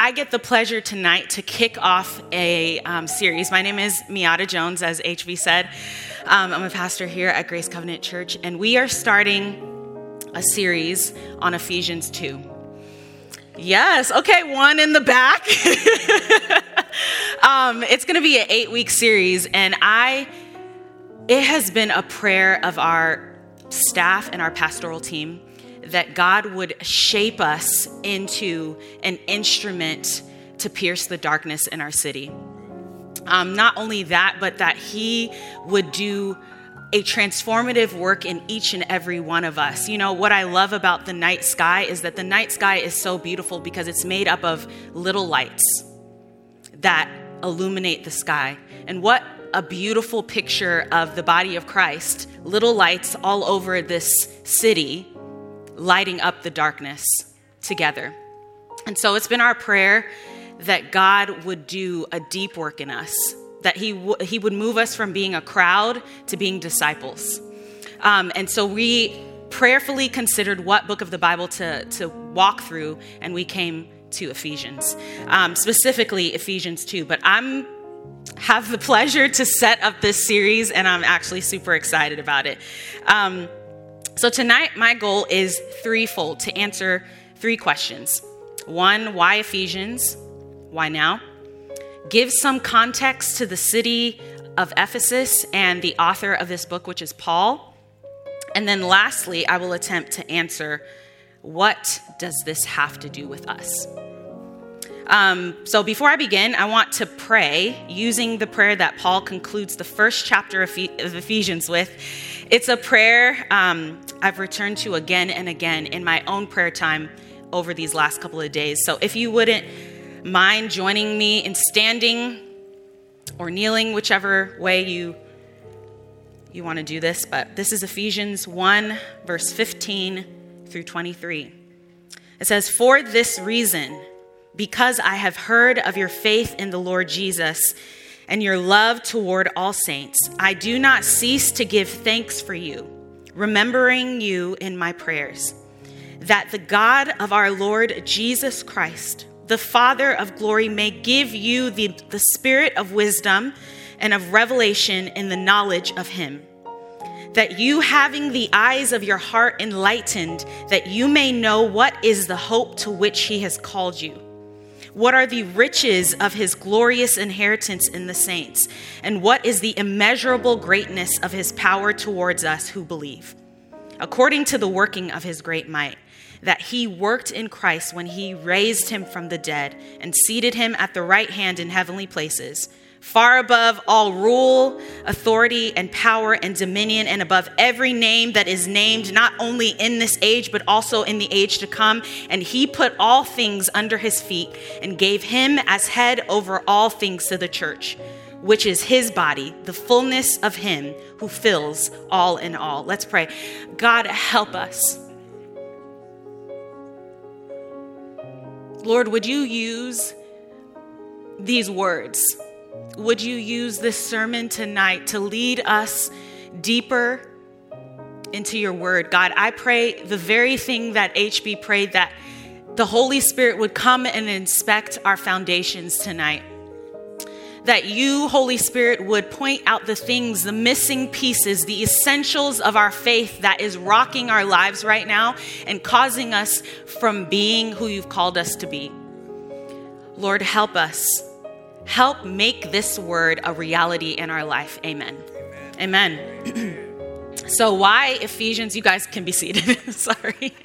I get the pleasure tonight to kick off a series. My name is Miata Jones, as HV said. I'm a pastor here at Grace Covenant Church, and we are starting a series on Ephesians 2. Yes, okay, one in the back. It's going to be an 8-week series, and it has been a prayer of our staff and our pastoral team that God would shape us into an instrument to pierce the darkness in our city. Not only that, but that He would do a transformative work in each and every one of us. You know, what I love about the night sky is that the night sky is so beautiful because it's made up of little lights that illuminate the sky. And what a beautiful picture of the body of Christ, little lights all over this city, lighting up the darkness together. And so it's been our prayer that God would do a deep work in us, that He would move us from being a crowd to being disciples. And so we prayerfully considered what book of the Bible to walk through, and we came to Ephesians, specifically Ephesians 2. But I have the pleasure to set up this series, and I'm actually super excited about it. So tonight, my goal is threefold, to answer 3 questions. 1, why Ephesians? Why now? Give some context to the city of Ephesus and the author of this book, which is Paul. And then lastly, I will attempt to answer, what does this have to do with us? So before I begin, I want to pray using the prayer that Paul concludes the first chapter of Ephesians with. It's a prayer I've returned to again and again in my own prayer time over these last couple of days. So if you wouldn't mind joining me in standing or kneeling, whichever way you want to do this. But this is Ephesians 1, verse 15 through 23. It says, "For this reason, because I have heard of your faith in the Lord Jesus and your love toward all saints, I do not cease to give thanks for you, remembering you in my prayers, that the God of our Lord Jesus Christ, the Father of glory, may give you the spirit of wisdom and of revelation in the knowledge of him, that you, having the eyes of your heart enlightened, that you may know what is the hope to which he has called you, what are the riches of his glorious inheritance in the saints, and what is the immeasurable greatness of his power towards us who believe, according to the working of his great might, that he worked in Christ when he raised him from the dead and seated him at the right hand in heavenly places, far above all rule, authority, and power and dominion, and above every name that is named, not only in this age, but also in the age to come. And he put all things under his feet and gave him as head over all things to the church, which is his body, the fullness of him who fills all in all." Let's pray. God, help us. Lord, would you use these words? Would you use this sermon tonight to lead us deeper into your word? God, I pray the very thing that HB prayed, that the Holy Spirit would come and inspect our foundations tonight. That you, Holy Spirit, would point out the things, the missing pieces, the essentials of our faith that is rocking our lives right now and causing us from being who you've called us to be. Lord, help us. Help make this word a reality in our life. Amen. Amen. So why Ephesians? You guys can be seated. Sorry.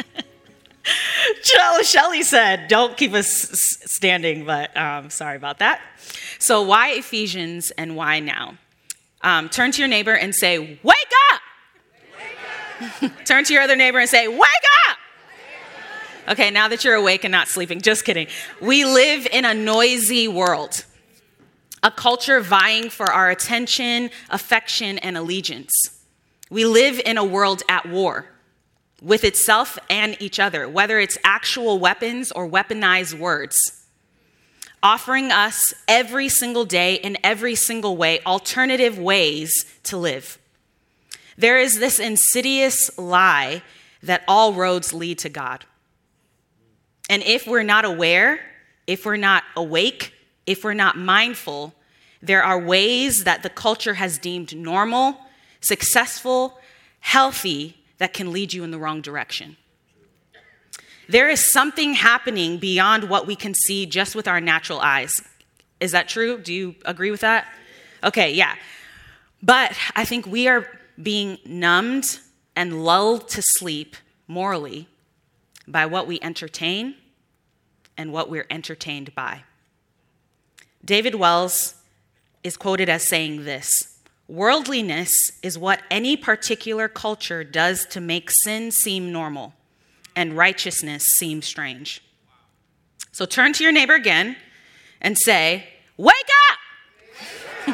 Shelly said, don't keep us standing, but sorry about that. So why Ephesians and why now? Turn to your neighbor and say, wake up! Wake up. Turn to your other neighbor and say, wake up! Okay, now that you're awake and not sleeping, just kidding. We live in a noisy world, a culture vying for our attention, affection, and allegiance. We live in a world at war with itself and each other, whether it's actual weapons or weaponized words, offering us every single day in every single way alternative ways to live. There is this insidious lie that all roads lead to God. And if we're not aware, if we're not awake, if we're not mindful, there are ways that the culture has deemed normal, successful, healthy, that can lead you in the wrong direction. There is something happening beyond what we can see just with our natural eyes. Is that true? Do you agree with that? Okay, yeah. But I think we are being numbed and lulled to sleep morally by what we entertain and what we're entertained by. David Wells is quoted as saying this: worldliness is what any particular culture does to make sin seem normal and righteousness seem strange. So turn to your neighbor again and say, wake up!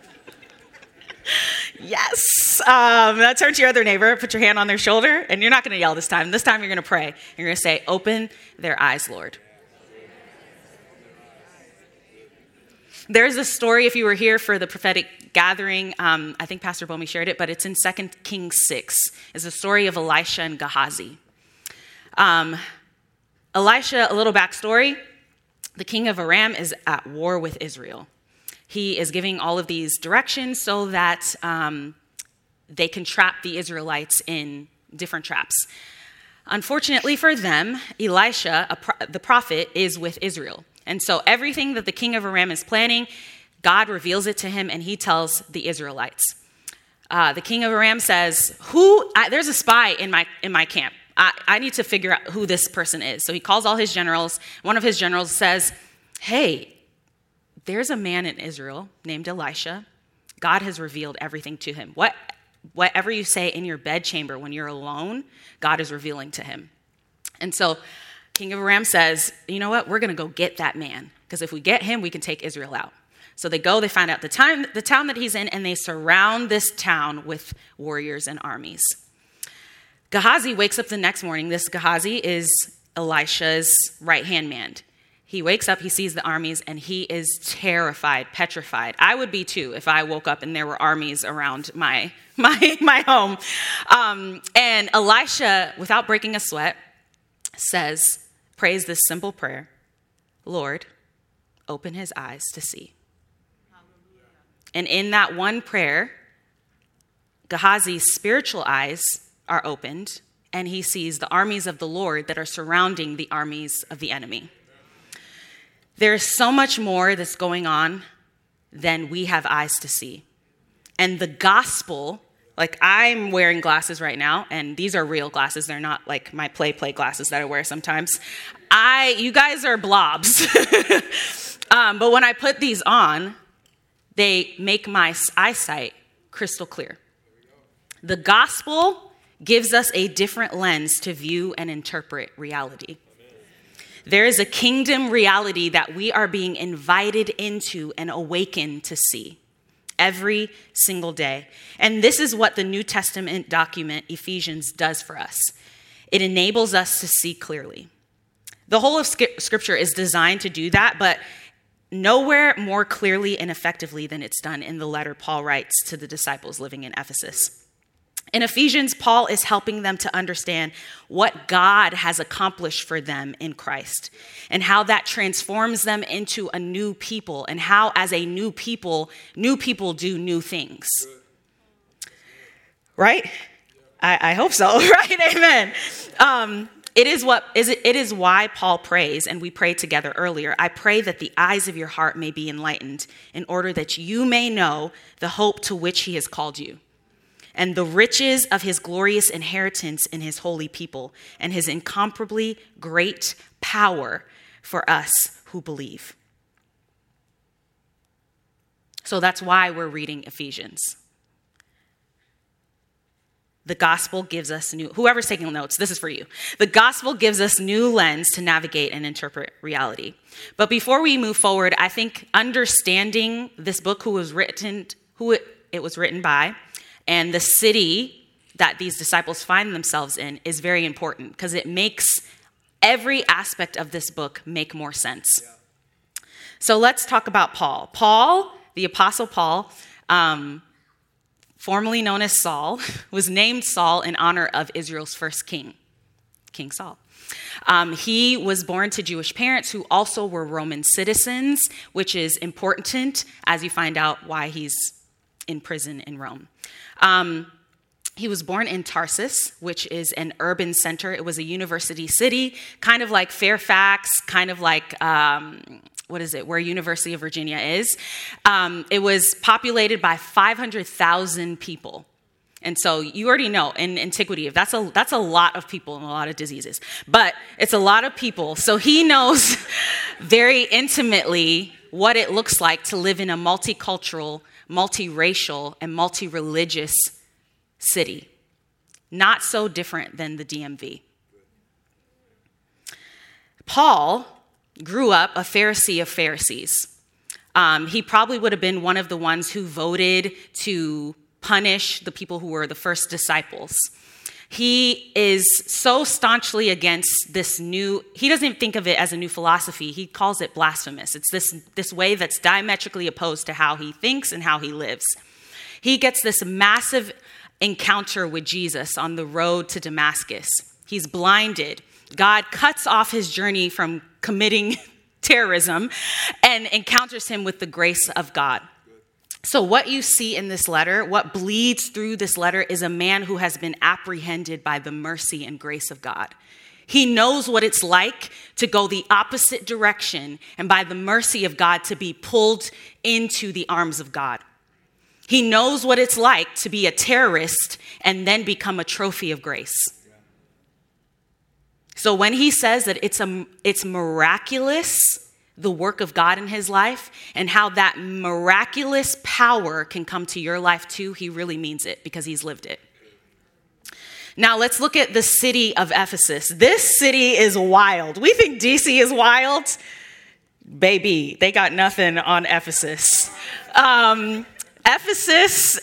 Yes. Now turn to your other neighbor, put your hand on their shoulder, and you're not going to yell this time. This time you're going to pray. You're going to say, open their eyes, Lord. There's a story, if you were here for the prophetic gathering, I think Pastor Bomi shared it, but it's in 2 Kings 6. It's a story of Elisha and Gehazi. Elisha, a little backstory, the king of Aram is at war with Israel. He is giving all of these directions so that they can trap the Israelites in different traps. Unfortunately for them, Elisha, the prophet, is with Israel. And so everything that the king of Aram is planning, God reveals it to him and he tells the Israelites. The king of Aram says, there's a spy in my camp. I need to figure out who this person is. So he calls all his generals. One of his generals says, hey, there's a man in Israel named Elisha. God has revealed everything to him. Whatever you say in your bedchamber when you're alone, God is revealing to him. And so King of Aram says, you know what? We're going to go get that man, because if we get him, we can take Israel out. So they go, they find out the town that he's in, and they surround this town with warriors and armies. Gehazi wakes up the next morning. This Gehazi is Elisha's right-hand man. He wakes up, he sees the armies, and he is terrified, petrified. I would be too if I woke up and there were armies around my home. And Elisha, without breaking a sweat, prays this simple prayer: Lord, open his eyes to see. And in that one prayer, Gehazi's spiritual eyes are opened, and he sees the armies of the Lord that are surrounding the armies of the enemy. There's so much more that's going on than we have eyes to see. And the gospel, like I'm wearing glasses right now, and these are real glasses. They're not like my play glasses that I wear sometimes. You guys are blobs. But when I put these on, they make my eyesight crystal clear. The gospel gives us a different lens to view and interpret reality. There is a kingdom reality that we are being invited into and awakened to see every single day. And this is what the New Testament document, Ephesians, does for us. It enables us to see clearly. The whole of Scripture is designed to do that, but nowhere more clearly and effectively than it's done in the letter Paul writes to the disciples living in Ephesus. In Ephesians, Paul is helping them to understand what God has accomplished for them in Christ and how that transforms them into a new people, and how as a new people do new things. Right? I hope so, right? Amen. It is why Paul prays, and we prayed together earlier. I pray that the eyes of your heart may be enlightened, in order that you may know the hope to which he has called you, and the riches of his glorious inheritance in his holy people, and his incomparably great power for us who believe. So that's why we're reading Ephesians. The gospel gives us whoever's taking notes, this is for you. The gospel gives us new lens to navigate and interpret reality. But before we move forward, I think understanding this book, who it was written by, and the city that these disciples find themselves in is very important, because it makes every aspect of this book make more sense. Yeah. So let's talk about Paul. Paul, the Apostle Paul, formerly known as Saul, was named Saul in honor of Israel's first king, King Saul. He was born to Jewish parents who also were Roman citizens, which is important as you find out why he's in prison in Rome. He was born in Tarsus, which is an urban center. It was a university city, kind of like Fairfax, kind of like, where University of Virginia is. It was populated by 500,000 people. And so you already know in antiquity, that's a lot of people and a lot of diseases, but it's a lot of people. So he knows very intimately what it looks like to live in a multicultural, multiracial, and multi-religious city. Not so different than the DMV. Paul grew up a Pharisee of Pharisees. He probably would have been one of the ones who voted to punish the people who were the first disciples. He is so staunchly against this he doesn't even think of it as a new philosophy. He calls it blasphemous. It's this way that's diametrically opposed to how he thinks and how he lives. He gets this massive encounter with Jesus on the road to Damascus. He's blinded. God cuts off his journey from committing terrorism and encounters him with the grace of God. So what you see in this letter, what bleeds through this letter, is a man who has been apprehended by the mercy and grace of God. He knows what it's like to go the opposite direction and by the mercy of God to be pulled into the arms of God. He knows what it's like to be a terrorist and then become a trophy of grace. So when he says that it's miraculous, the work of God in his life, and how that miraculous power can come to your life too, he really means it because he's lived it. Now let's look at the city of Ephesus. This city is wild. We think DC is wild. Baby, they got nothing on Ephesus. Ephesus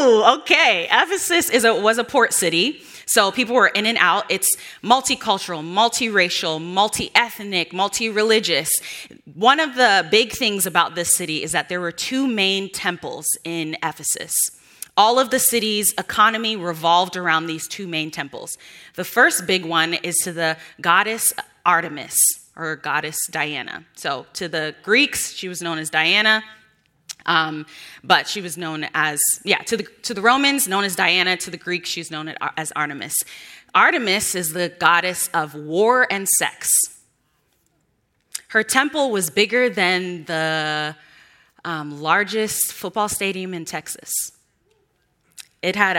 was a port city. So people were in and out. It's multicultural, multiracial, multi-ethnic, multi-religious. One of the big things about this city is that there were two main temples in Ephesus. All of the city's economy revolved around these two main temples. The first big one is to the goddess Artemis, or goddess Diana. So to the Greeks, she was known as Diana. But she was known as, to the Romans, known as Diana. To the Greeks, she's known as Artemis. Artemis is the goddess of war and sex. Her temple was bigger than the largest football stadium in Texas. It had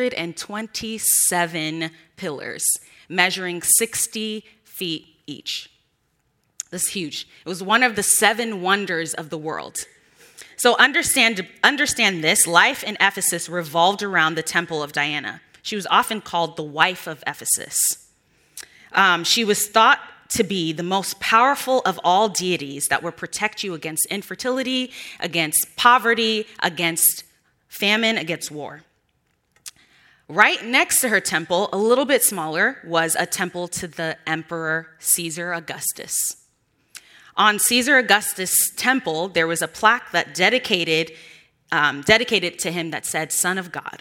127 pillars, measuring 60 feet each. That's huge. It was one of the 7 wonders of the world. So understand this. Life in Ephesus revolved around the temple of Diana. She was often called the wife of Ephesus. She was thought to be the most powerful of all deities that would protect you against infertility, against poverty, against famine, against war. Right next to her temple, a little bit smaller, was a temple to the Emperor Caesar Augustus. On Caesar Augustus' temple, there was a plaque that dedicated to him that said, Son of God.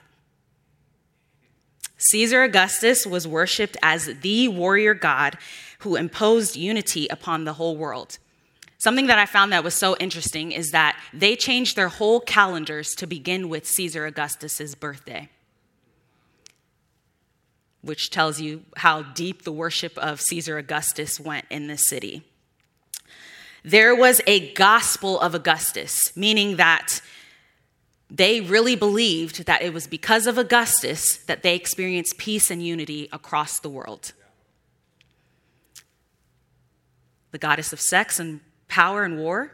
Caesar Augustus was worshipped as the warrior god who imposed unity upon the whole world. Something that I found that was so interesting is that they changed their whole calendars to begin with Caesar Augustus' birthday, which tells you how deep the worship of Caesar Augustus went in this city. There was a gospel of Augustus, meaning that they really believed that it was because of Augustus that they experienced peace and unity across the world. The goddess of sex and power and war,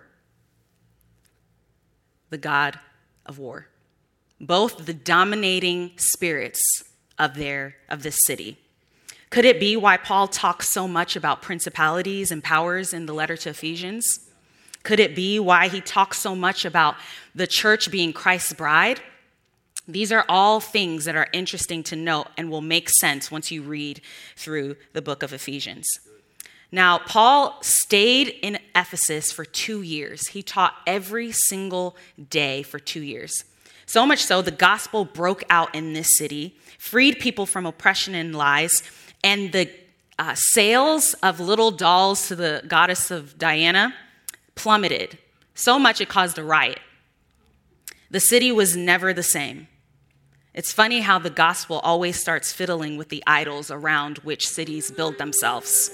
the god of war. Both the dominating spirits of this city. Could it be why Paul talks so much about principalities and powers in the letter to Ephesians? Could it be why he talks so much about the church being Christ's bride? These are all things that are interesting to note and will make sense once you read through the book of Ephesians. Now, Paul stayed in Ephesus for 2 years. He taught every single day for 2 years. So much so, the gospel broke out in this city, freed people from oppression and lies, and the sales of little dolls to the goddess of Diana plummeted. So much it caused a riot. The city was never the same. It's funny how the gospel always starts fiddling with the idols around which cities build themselves.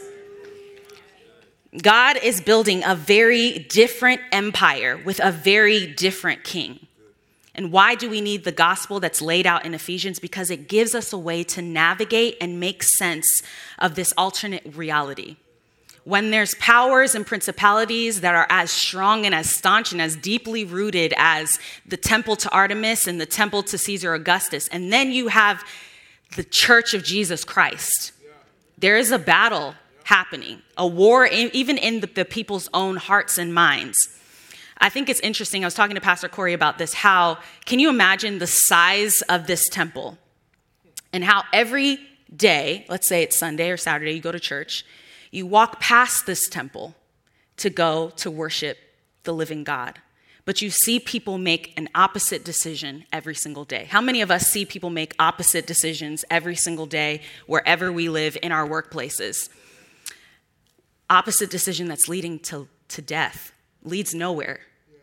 God is building a very different empire with a very different king. And why do we need the gospel that's laid out in Ephesians? Because it gives us a way to navigate and make sense of this alternate reality. When there's powers and principalities that are as strong and as staunch and as deeply rooted as the temple to Artemis and the temple to Caesar Augustus, and then you have the church of Jesus Christ, there is a battle happening, a war even in the people's own hearts and minds. I think it's interesting. I was talking to Pastor Corey about this. How can you imagine the size of this temple and how every day, let's say it's Sunday or Saturday, you go to church, you walk past this temple to go to worship the living God. But you see people make an opposite decision every single day. How many of us see people make opposite decisions every single day wherever we live in our workplaces? Opposite decision that's leading to death, leads nowhere.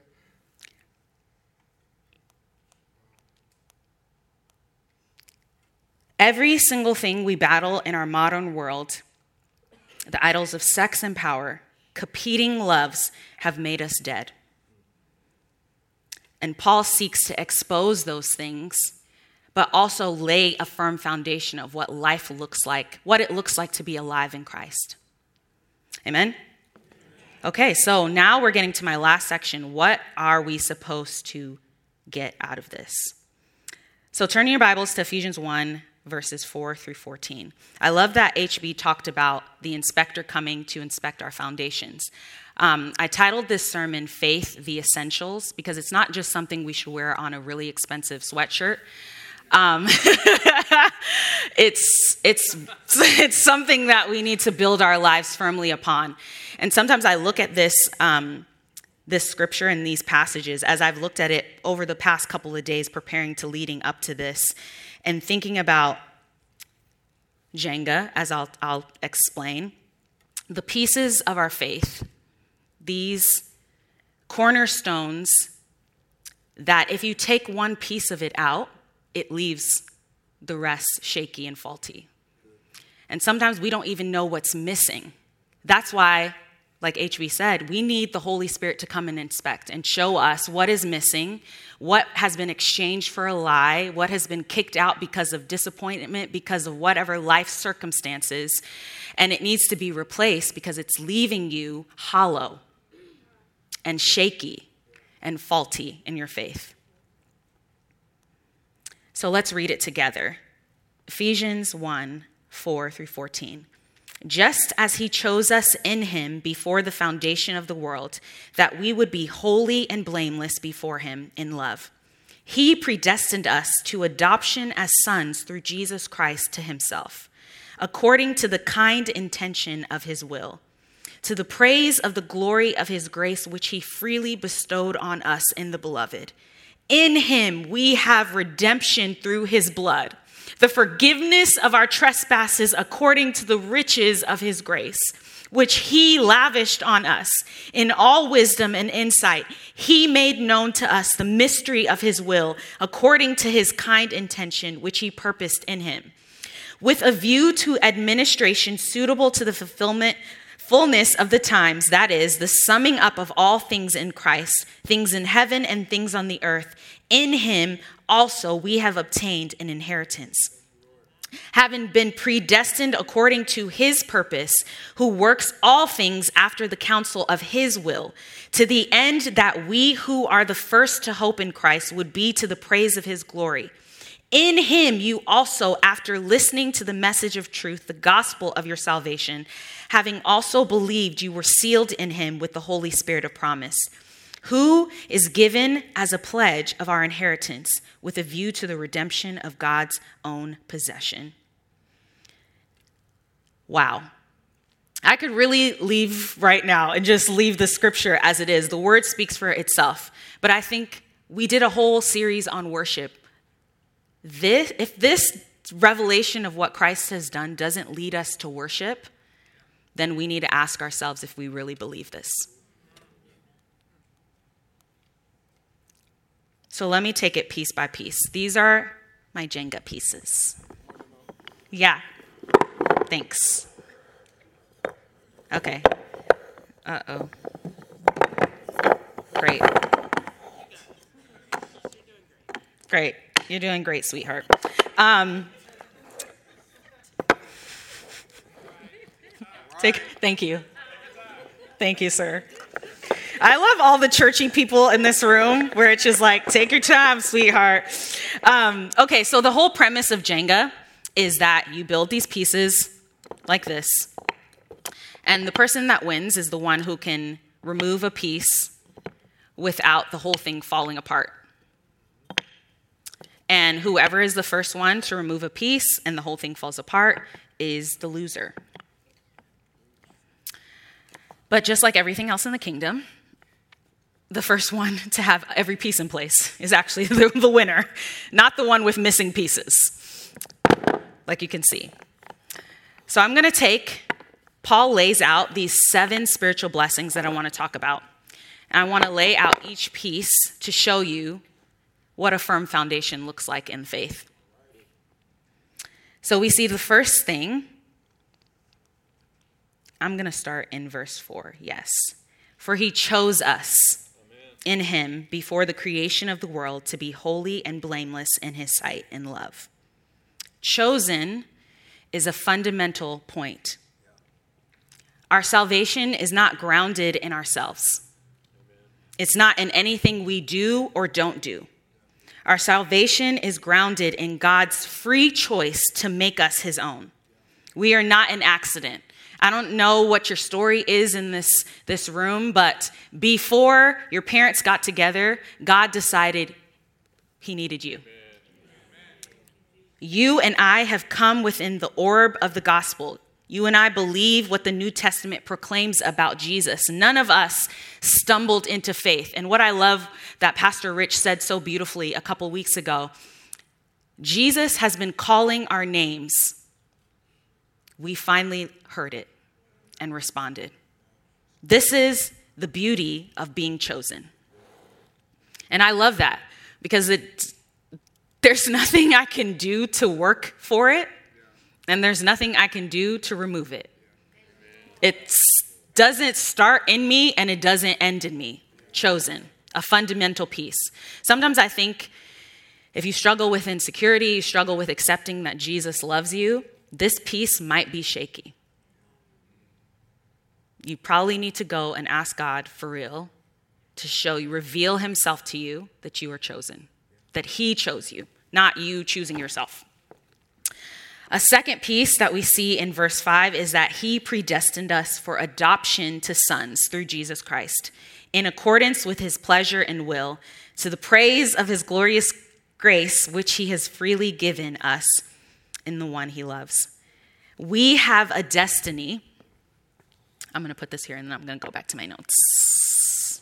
Every single thing we battle in our modern world, the idols of sex and power, competing loves, have made us dead. And Paul seeks to expose those things, but also lay a firm foundation of what life looks like, what it looks like to be alive in Christ. Amen? Okay, so now we're getting to my last section. What are we supposed to get out of this? So turn your Bibles to Ephesians 1, verses 4 through 14. I love that HB talked about the inspector coming to inspect our foundations. I titled this sermon, Faith, the Essentials, because it's not just something we should wear on a really expensive sweatshirt. It's something that we need to build our lives firmly upon. And sometimes I look at this scripture and these passages as I've looked at it over the past couple of days preparing to leading up to this and thinking about Jenga, as I'll explain, the pieces of our faith, these cornerstones that if you take one piece of it out, it leaves the rest shaky and faulty. And sometimes we don't even know what's missing. That's why, like HB said, we need the Holy Spirit to come and inspect and show us what is missing, what has been exchanged for a lie, what has been kicked out because of disappointment, because of whatever life circumstances, and it needs to be replaced because it's leaving you hollow and shaky and faulty in your faith. So let's read it together. Ephesians 1, 4 through 14. Just as he chose us in him before the foundation of the world, that we would be holy and blameless before him in love. He predestined us to adoption as sons through Jesus Christ to himself, according to the kind intention of his will, to the praise of the glory of his grace, which he freely bestowed on us in the beloved. In him we have redemption through his blood, the forgiveness of our trespasses according to the riches of his grace, which he lavished on us in all wisdom and insight. He made known to us the mystery of his will according to his kind intention, which he purposed in him, with a view to administration suitable to the fullness of the times, that is, the summing up of all things in Christ, things in heaven and things on the earth. In him also we have obtained an inheritance, having been predestined according to his purpose, who works all things after the counsel of his will, to the end that we who are the first to hope in Christ would be to the praise of his glory. In him you also, after listening to the message of truth, the gospel of your salvation, having also believed, you were sealed in him with the Holy Spirit of promise, who is given as a pledge of our inheritance with a view to the redemption of God's own possession. Wow. I could really leave right now and just leave the scripture as it is. The word speaks for itself. But I think we did a whole series on worship. If this revelation of what Christ has done doesn't lead us to worship, then we need to ask ourselves if we really believe this. So let me take it piece by piece. These are my Jenga pieces. Yeah. Thanks. Okay. Uh-oh. Great. Great. You're doing great, sweetheart. Thank you. Thank you, sir. I love all the churchy people in this room where it's just like, take your time, sweetheart. Okay, so the whole premise of Jenga is that you build these pieces like this, and the person that wins is the one who can remove a piece without the whole thing falling apart. And whoever is the first one to remove a piece and the whole thing falls apart is the loser. But just like everything else in the kingdom, the first one to have every piece in place is actually the winner, not the one with missing pieces, like you can see. So I'm going to Paul lays out these 7 spiritual blessings that I want to talk about. And I want to lay out each piece to show you what a firm foundation looks like in faith. So we see the first thing. I'm going to start in verse 4. Yes. For he chose us in him before the creation of the world to be holy and blameless in his sight in love. Chosen is a fundamental point. Our salvation is not grounded in ourselves. It's not in anything we do or don't do. Our salvation is grounded in God's free choice to make us his own. We are not an accident. I don't know what your story is in this room, but before your parents got together, God decided he needed you. You and I have come within the orb of the gospel. You and I believe what the New Testament proclaims about Jesus. None of us stumbled into faith. And what I love that Pastor Rich said so beautifully a couple weeks ago, Jesus has been calling our names. We finally heard it and responded. This is the beauty of being chosen. And I love that because there's nothing I can do to work for it. And there's nothing I can do to remove it. It doesn't start in me and it doesn't end in me. Chosen, a fundamental piece. Sometimes I think if you struggle with insecurity, you struggle with accepting that Jesus loves you, this piece might be shaky. You probably need to go and ask God for real to show you, reveal himself to you that you are chosen, that he chose you, not you choosing yourself. A second piece that we see in verse 5 is that he predestined us for adoption to sons through Jesus Christ, in accordance with his pleasure and will, to the praise of his glorious grace, which he has freely given us in the one he loves. We have a destiny. I'm going to put this here and then I'm going to go back to my notes.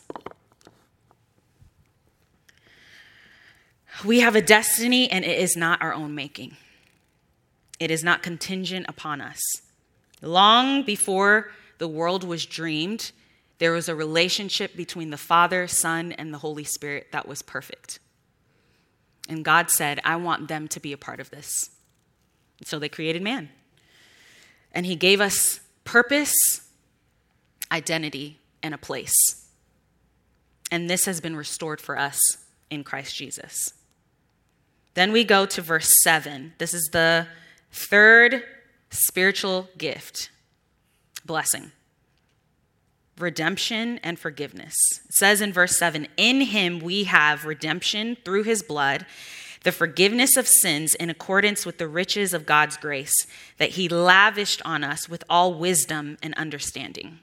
We have a destiny and it is not our own making. It is not contingent upon us. Long before the world was dreamed, there was a relationship between the Father, Son, and the Holy Spirit that was perfect. And God said, I want them to be a part of this. So they created man. And he gave us purpose, identity, and a place. And this has been restored for us in Christ Jesus. Then we go to verse 7. This is the third spiritual gift, blessing, redemption and forgiveness. It says in verse 7, in him we have redemption through his blood, the forgiveness of sins in accordance with the riches of God's grace that he lavished on us with all wisdom and understanding.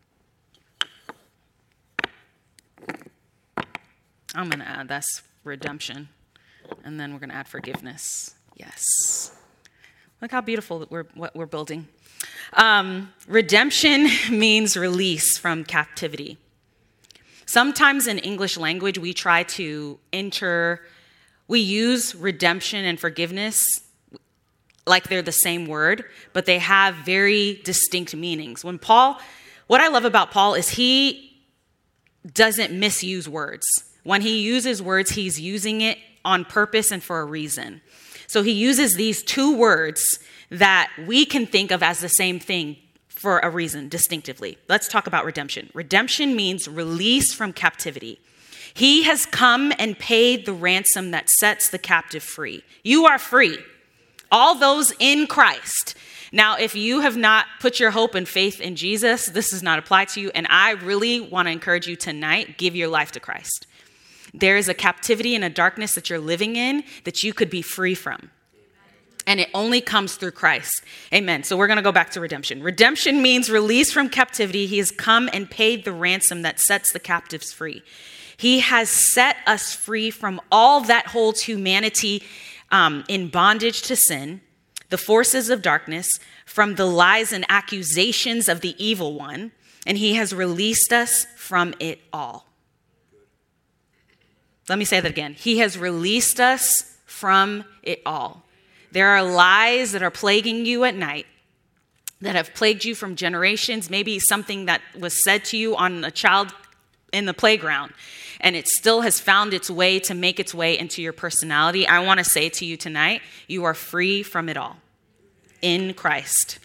I'm going to add that's redemption, and then we're going to add forgiveness. Yes. Look how beautiful what we're building. Redemption means release from captivity. Sometimes in English language, we try to we use redemption and forgiveness like they're the same word, but they have very distinct meanings. What I love about Paul is he doesn't misuse words. When he uses words, he's using it on purpose and for a reason. So he uses these two words that we can think of as the same thing for a reason, distinctively. Let's talk about redemption. Redemption means release from captivity. He has come and paid the ransom that sets the captive free. You are free. All those in Christ. Now, if you have not put your hope and faith in Jesus, this does not apply to you. And I really want to encourage you tonight, give your life to Christ. There is a captivity and a darkness that you're living in that you could be free from. And it only comes through Christ. Amen. So we're going to go back to redemption. Redemption means release from captivity. He has come and paid the ransom that sets the captives free. He has set us free from all that holds humanity in bondage to sin, the forces of darkness, from the lies and accusations of the evil one, and he has released us from it all. Let me say that again. He has released us from it all. There are lies that are plaguing you at night, that have plagued you from generations, maybe something that was said to you on a child in the playground, and it still has found its way to make its way into your personality. I want to say to you tonight, you are free from it all in Christ.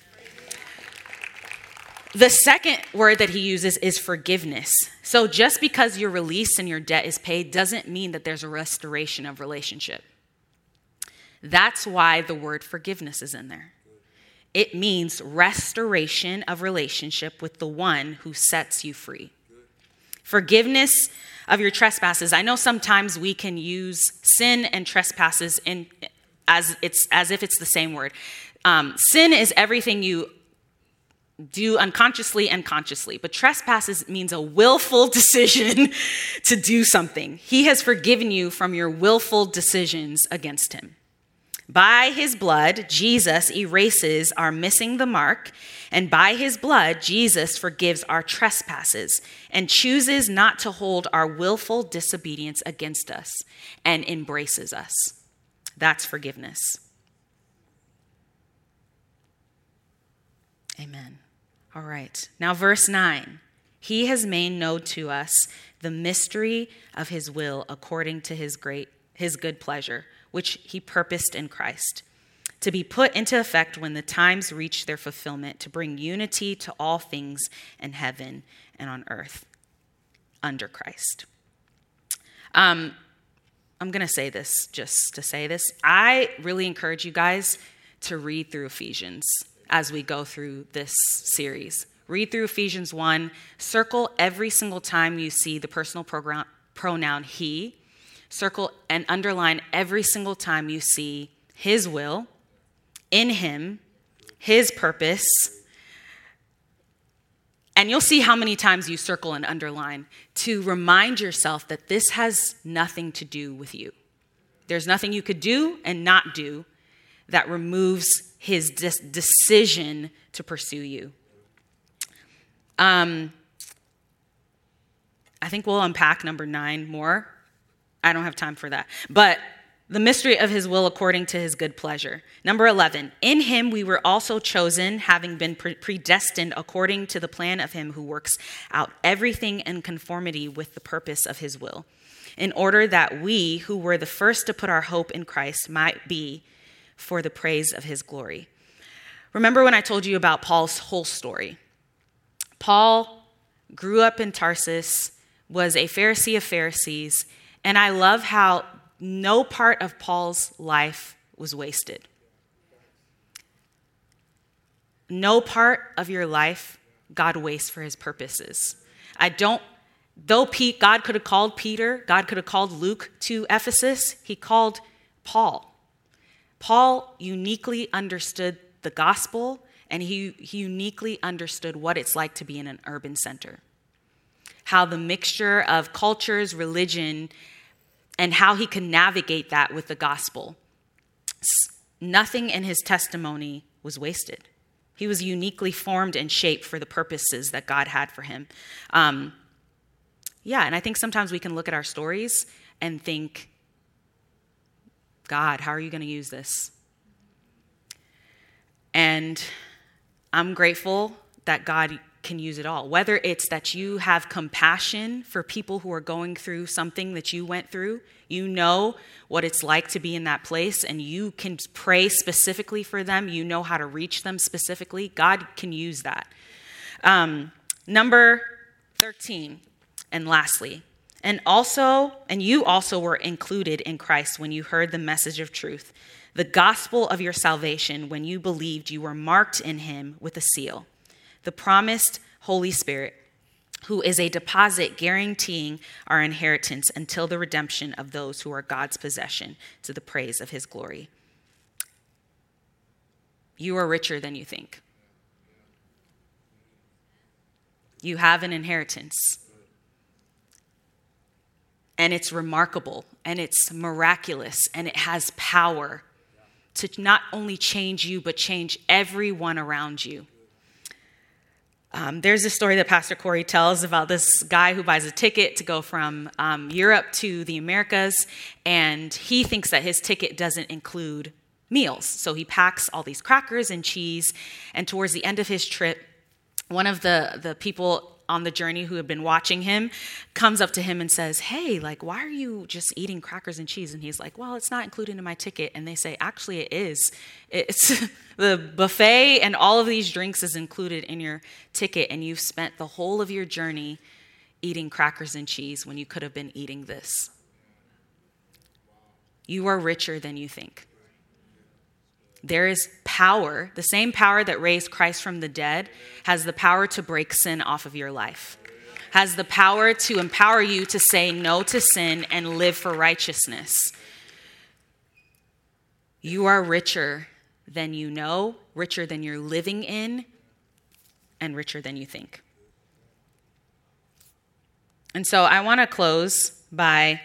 The second word that he uses is forgiveness. So just because you're released and your debt is paid doesn't mean that there's a restoration of relationship. That's why the word forgiveness is in there. It means restoration of relationship with the one who sets you free. Forgiveness of your trespasses. I know sometimes we can use sin and trespasses as if it's the same word. Sin is everything you do unconsciously and consciously, but trespasses means a willful decision to do something. He has forgiven you from your willful decisions against him. By his blood, Jesus erases our missing the mark, and by his blood, Jesus forgives our trespasses and chooses not to hold our willful disobedience against us and embraces us. That's forgiveness. Amen. All right. Now, verse 9. He has made known to us the mystery of his will according to his good pleasure, which he purposed in Christ, to be put into effect when the times reach their fulfillment, to bring unity to all things in heaven and on earth under Christ. I'm going to say this just to say this. I really encourage you guys to read through Ephesians as we go through this series. Read through Ephesians 1. Circle every single time you see the personal pronoun he. Circle and underline every single time you see his will, in him, his purpose. And you'll see how many times you circle and underline to remind yourself that this has nothing to do with you. There's nothing you could do and not do that removes his decision to pursue you. I think we'll unpack number 9 more. I don't have time for that. But the mystery of his will according to his good pleasure. Number 11, in him we were also chosen, having been predestined according to the plan of him who works out everything in conformity with the purpose of his will, in order that we who were the first to put our hope in Christ might be for the praise of his glory. Remember when I told you about Paul's whole story? Paul grew up in Tarsus, was a Pharisee of Pharisees, and I love how no part of Paul's life was wasted. No part of your life God wastes for his purposes. Though God could have called Peter, God could have called Luke to Ephesus, he called Paul. Paul uniquely understood the gospel, and he uniquely understood what it's like to be in an urban center. How the mixture of cultures, religion, and how he can navigate that with the gospel. Nothing in his testimony was wasted. He was uniquely formed and shaped for the purposes that God had for him. And I think sometimes we can look at our stories and think, God, how are you going to use this? And I'm grateful that God can use it all. Whether it's that you have compassion for people who are going through something that you went through, you know what it's like to be in that place, and you can pray specifically for them. You know how to reach them specifically. God can use that. Number 13, and lastly, and you also were included in Christ when you heard the message of truth, the gospel of your salvation. When you believed, you were marked in him with a seal, the promised Holy Spirit, who is a deposit guaranteeing our inheritance until the redemption of those who are God's possession, to the praise of his glory. You are richer than you think. You have an inheritance. And it's remarkable, and it's miraculous, and it has power to not only change you, but change everyone around you. There's a story that Pastor Corey tells about this guy who buys a ticket to go from Europe to the Americas, and he thinks that his ticket doesn't include meals. So he packs all these crackers and cheese, and towards the end of his trip, one of the people on the journey who had been watching him comes up to him and says, "Hey, like, why are you just eating crackers and cheese?" And he's like, "Well, it's not included in my ticket." And they say, "Actually, it is. It's the buffet and all of these drinks is included in your ticket, and you've spent the whole of your journey eating crackers and cheese when you could have been eating this." You are richer than you think. There is power, the same power that raised Christ from the dead has the power to break sin off of your life, has the power to empower you to say no to sin and live for righteousness. You are richer than you know, richer than you're living in, and richer than you think. And so I want to close by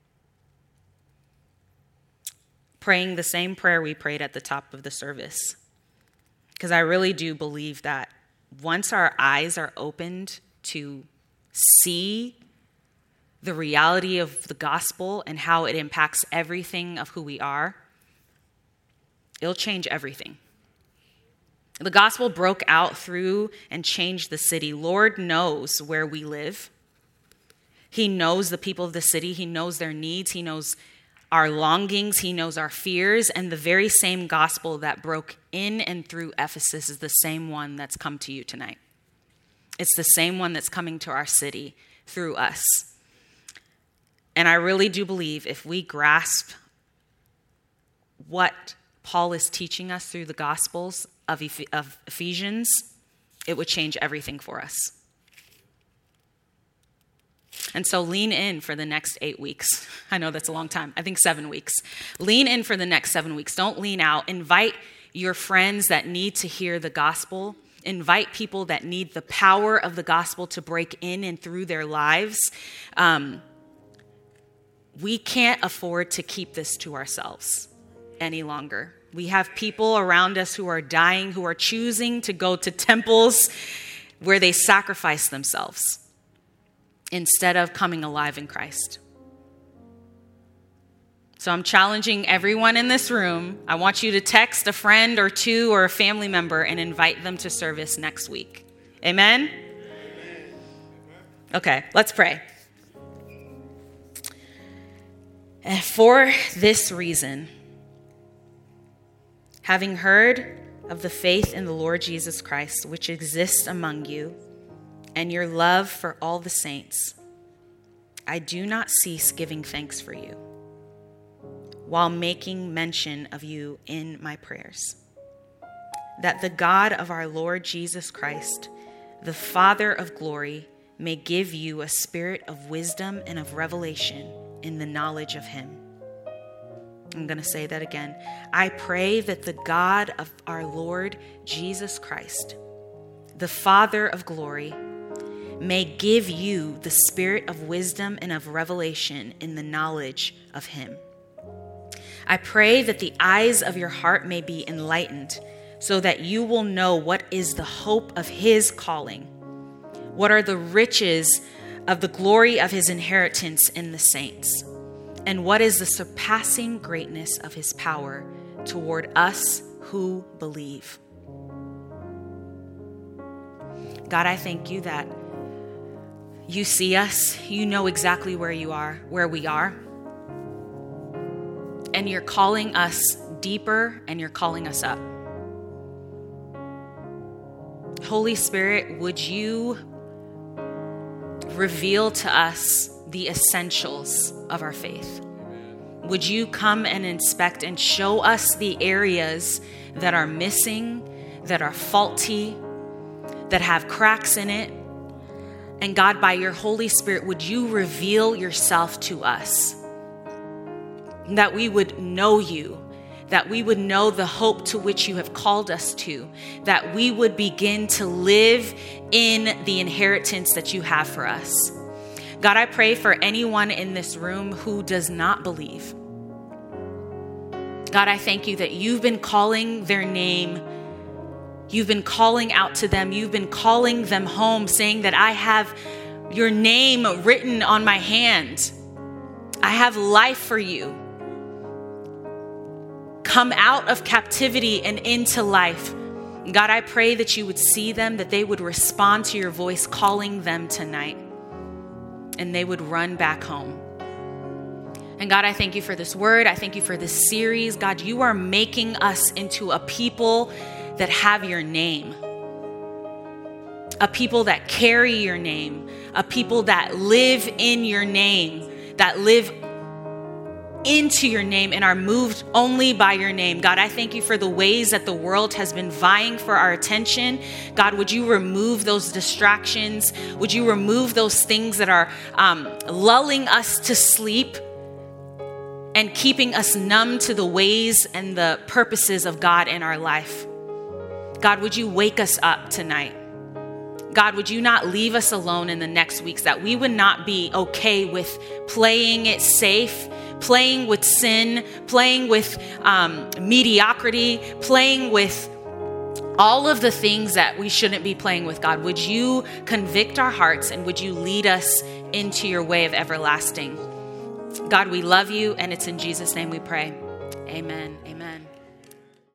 praying the same prayer we prayed at the top of the service. Because I really do believe that once our eyes are opened to see the reality of the gospel and how it impacts everything of who we are, it'll change everything. The gospel broke out through and changed the city. Lord knows where we live. He knows the people of the city. He knows their needs. He knows our longings, he knows our fears, and the very same gospel that broke in and through Ephesus is the same one that's come to you tonight. It's the same one that's coming to our city through us. And I really do believe if we grasp what Paul is teaching us through the Gospels of Ephesians, it would change everything for us. And so lean in for the next 8 weeks. I know that's a long time. I think 7 weeks. Lean in for the next 7 weeks. Don't lean out. Invite your friends that need to hear the gospel. Invite people that need the power of the gospel to break in and through their lives. We can't afford to keep this to ourselves any longer. We have people around us who are dying, who are choosing to go to temples where they sacrifice themselves instead of coming alive in Christ. So I'm challenging everyone in this room. I want you to text a friend or two or a family member and invite them to service next week. Amen? Okay, let's pray. And for this reason, having heard of the faith in the Lord Jesus Christ, which exists among you, and your love for all the saints, I do not cease giving thanks for you, while making mention of you in my prayers, that the God of our Lord Jesus Christ, the Father of glory, may give you a spirit of wisdom and of revelation in the knowledge of him. I'm going to say that again. I pray that the God of our Lord Jesus Christ, the Father of glory, may give you the spirit of wisdom and of revelation in the knowledge of him. I pray that the eyes of your heart may be enlightened, so that you will know what is the hope of his calling, what are the riches of the glory of his inheritance in the saints, and what is the surpassing greatness of his power toward us who believe. God, I thank you that you see us. You know exactly where we are. And you're calling us deeper and you're calling us up. Holy Spirit, would you reveal to us the essentials of our faith? Would you come and inspect and show us the areas that are missing, that are faulty, that have cracks in it? And God, by your Holy Spirit, would you reveal yourself to us? That we would know you, that we would know the hope to which you have called us to, that we would begin to live in the inheritance that you have for us. God, I pray for anyone in this room who does not believe. God, I thank you that you've been calling their name. You've been calling out to them. You've been calling them home, saying that I have your name written on my hand. I have life for you. Come out of captivity and into life. God, I pray that you would see them, that they would respond to your voice calling them tonight, and they would run back home. And God, I thank you for this word. I thank you for this series. God, you are making us into a people that have your name, a people that carry your name, a people that live in your name, that live into your name and are moved only by your name. God, I thank you for the ways that the world has been vying for our attention. God, would you remove those distractions? Would you remove those things that are lulling us to sleep and keeping us numb to the ways and the purposes of God in our life? God, would you wake us up tonight? God, would you not leave us alone in the next weeks, that we would not be okay with playing it safe, playing with sin, playing with mediocrity, playing with all of the things that we shouldn't be playing with. God, would you convict our hearts and would you lead us into your way of everlasting? God, we love you, and it's in Jesus' name we pray. Amen. Amen.